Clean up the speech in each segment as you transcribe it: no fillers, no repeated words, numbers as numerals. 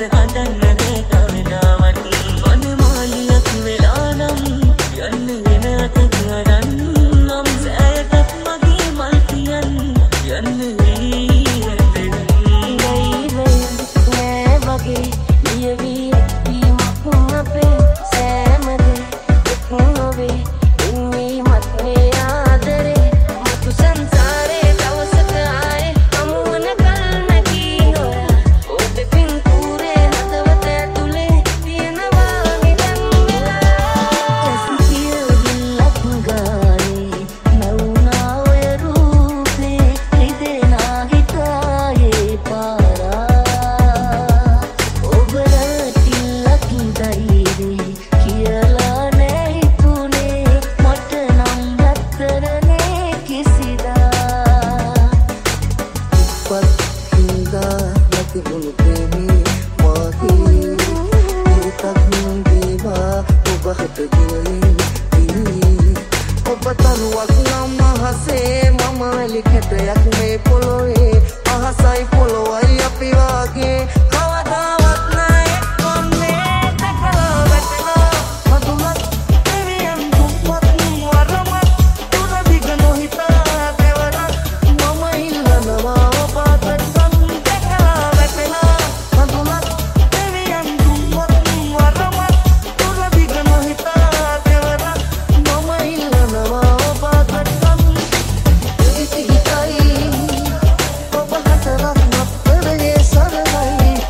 Bye.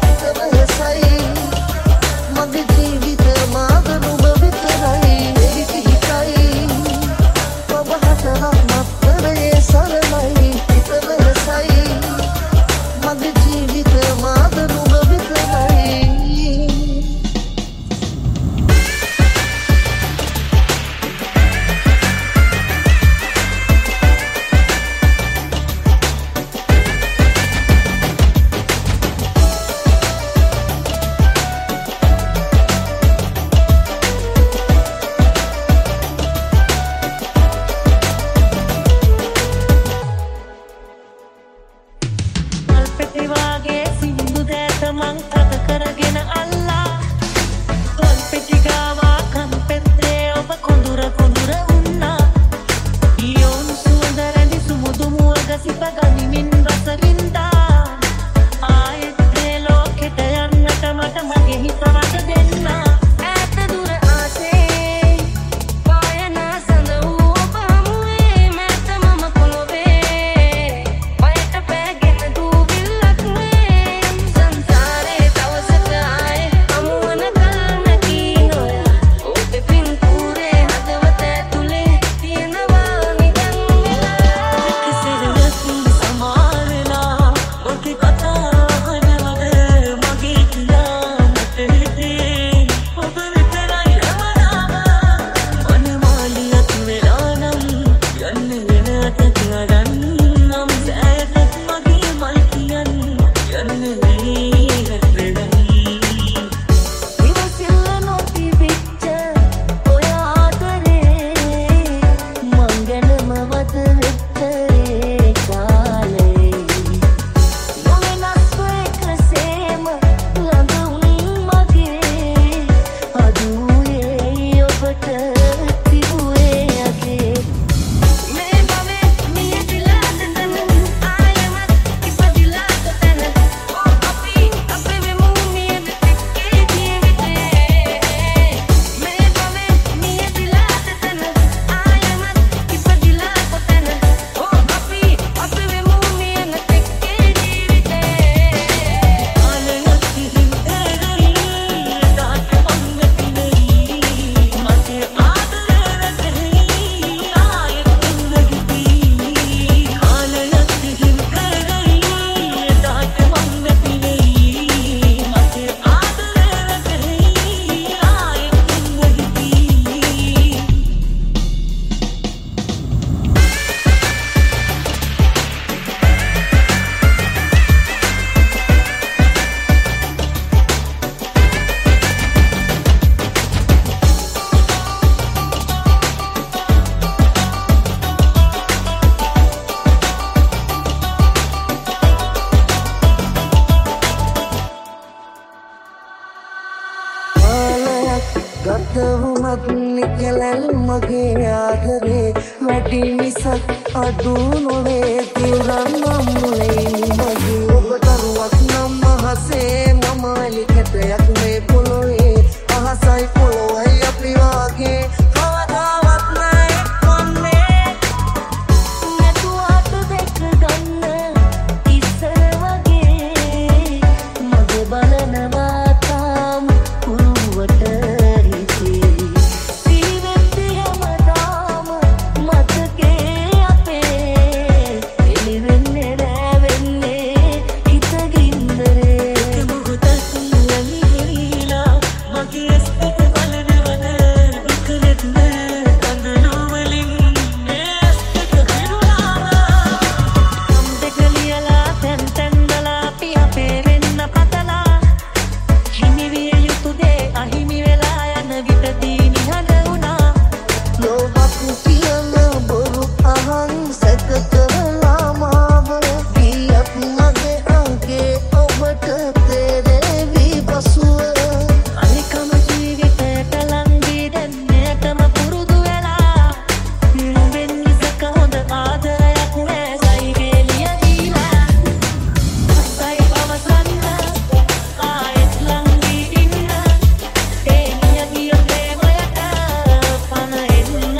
මගේ ආදරේ වැඩි මිසක් අඩු නොවේ තිරන් නම් මුලේ මගේ ඔබ දරුවක් නම් මහසේ මම එලි කැටයක් මේ පොළොවේ අහසයි පොළොවයි අපි වාගේ කවදාවත් නැහැ කොන්නේ නැතුවට දෙක ගන්න ඉස්සර වගේ මගේ බලනවා තාම කුරුවට හිතේ සිහිවෙත්ති හැමදාම මතකේ අපේ එළි වෙන්නේ නෑ වෙන්නේ හිත ගින්දරේ මොහොතක් ලැබිලා මගේ ඇස් දෙක බලනවද ඉකලෙත් නෑ කඳුළු වලින් මේ ඇස් දෙක හිරුණා නම් දෙක ලියලා තැන් තැන් දලා අපි අපේ වෙන්න පතලා හිමි විය යුතු දේ අහිමි වෙලා යන විටදී නිහඬ වුණා ලෝභක් කියන බොරු අහන් සැක කරලා මාව ගියත් මගේ අංගේ ඔබට තේරෙවි පසුව අනිකම ජීවිතයට ලංවී දැන් මෙයටම පුරුදු වෙලා නුඹෙන් මිසක හොඳ ආදරයක් නෑ සයිගේ ලියදීලා අසයි පවසන්න ආයෙත් ලංවී ඉන්න ඒ නියගිය ප්‍රේමයට පණ එන්න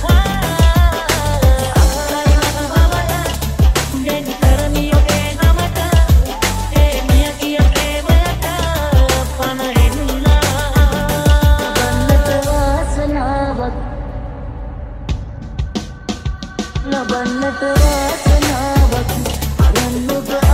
අසයි වතවවල ගෙන් කරමි ඔබේ නමට ඒ නියගිය ප්‍රේමයට පණ එන්න ලබන්නට වාසනාවක් අරන් ඔබ